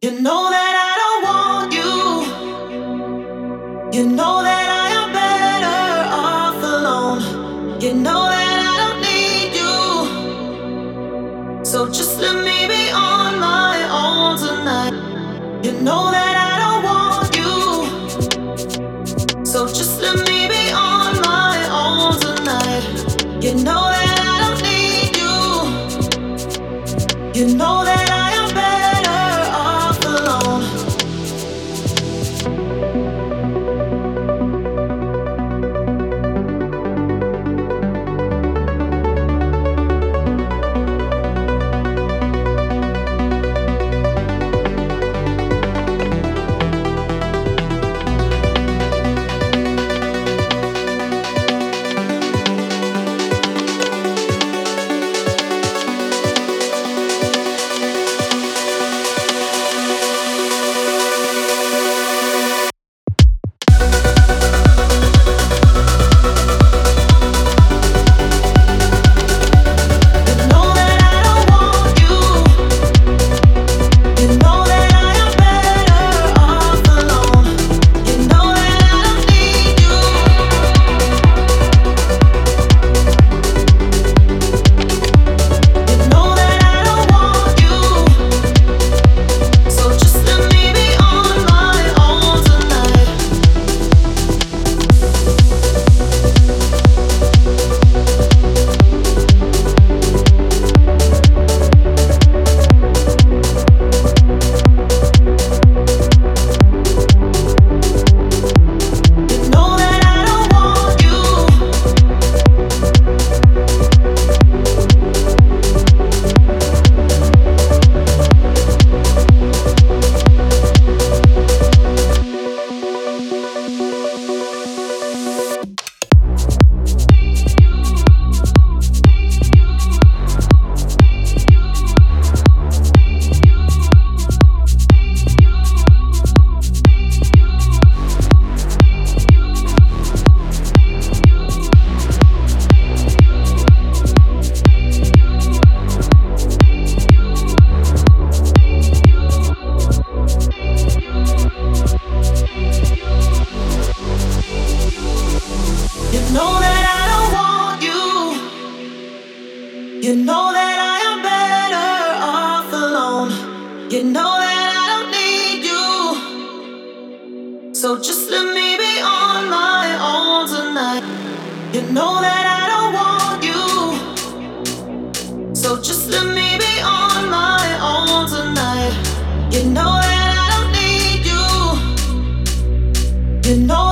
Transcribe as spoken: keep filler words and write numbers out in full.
You know that I don't want you. You know that I am better off alone. You know that I don't need you. So just let me be on my own tonight. You know that I don't want you. So just let me be on my own tonight. You know that I don't need you. You know that I am better off alone. You know that I am better off alone. You know that I don't need you. So just let me be on my own tonight. You know that I don't want you. So just let me be on my own tonight. You know that I don't need you. You know